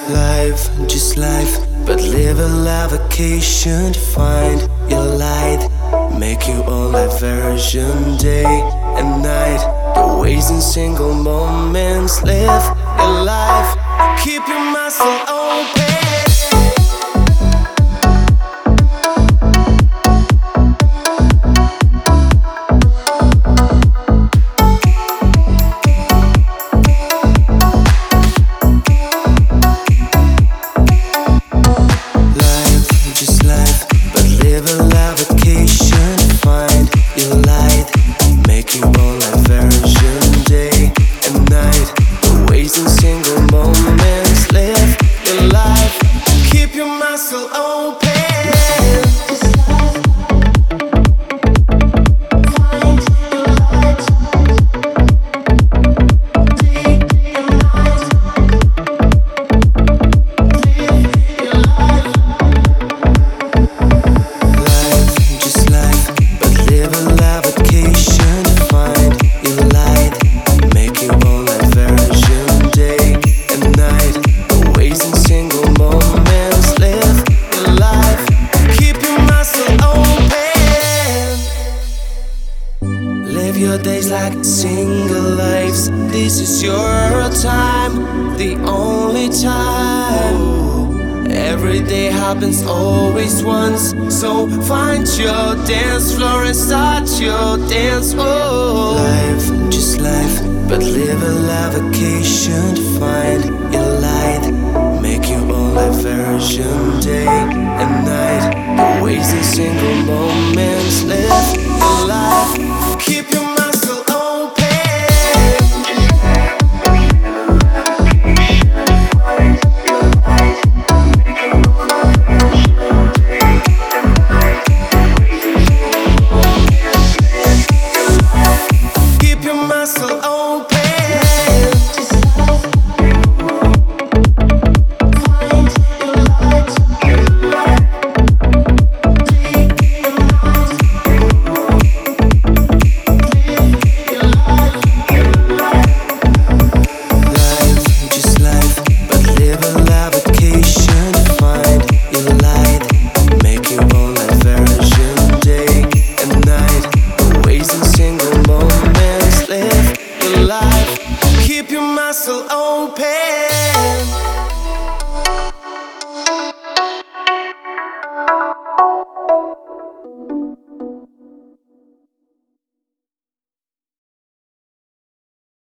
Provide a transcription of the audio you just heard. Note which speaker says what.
Speaker 1: Life, just life, but live a life vacation to find your light. Make your own life version, day and night. The ways in single moments, live your life. Keep your muscle open. Your days like single lives. This is your time, the only time. Every day happens always once, so find your dance floor and start your dance. Oh, life, just life, but live a life vacation to find your light. Make your own life version, day and night. The ways in single moments, live your life. Keep your muscle open. Keep your muscle open. Keep your muscle open.